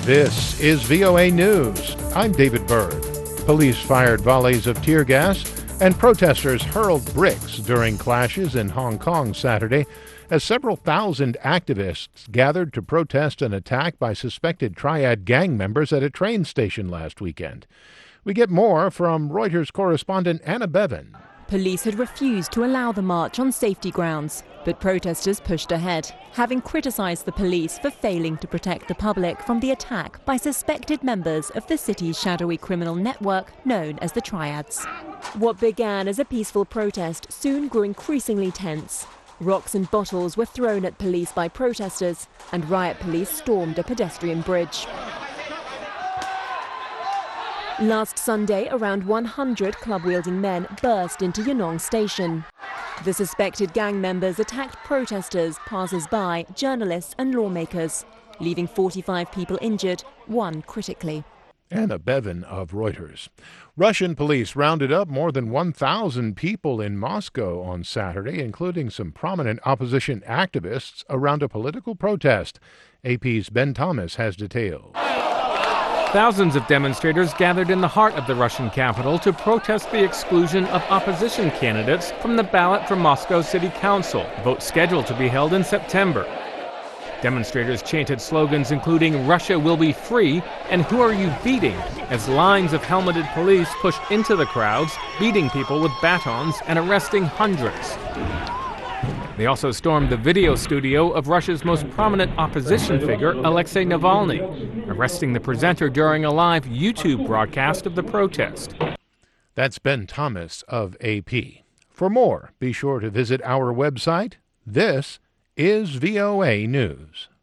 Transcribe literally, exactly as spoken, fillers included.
This is V O A News. I'm David Byrd. Police fired volleys of tear gas and protesters hurled bricks during clashes in Hong Kong Saturday as several thousand activists gathered to protest an attack by suspected Triad gang members at a train station last weekend. We get more from Reuters correspondent Anna Bevan. Police had refused to allow the march on safety grounds, but protesters pushed ahead, having criticised the police for failing to protect the public from the attack by suspected members of the city's shadowy criminal network known as the Triads. What began as a peaceful protest soon grew increasingly tense. Rocks and bottles were thrown at police by protesters, and riot police stormed a pedestrian bridge. Last Sunday, around one hundred club-wielding men burst into Yonong Station. The suspected gang members attacked protesters, passers-by, journalists and lawmakers, leaving forty-five people injured, one critically. Anna Bevan of Reuters. Russian police rounded up more than one thousand people in Moscow on Saturday, including some prominent opposition activists around a political protest. A P's Ben Thomas has details. Thousands of demonstrators gathered in the heart of the Russian capital to protest the exclusion of opposition candidates from the ballot for Moscow City Council, a vote scheduled to be held in September. Demonstrators chanted slogans including "Russia will be free" and "Who are you beating?" as lines of helmeted police pushed into the crowds, beating people with batons and arresting hundreds. They also stormed the video studio of Russia's most prominent opposition figure, Alexei Navalny, arresting the presenter during a live YouTube broadcast of the protest. That's Ben Thomas of A P. For more, be sure to visit our website. This is V O A News.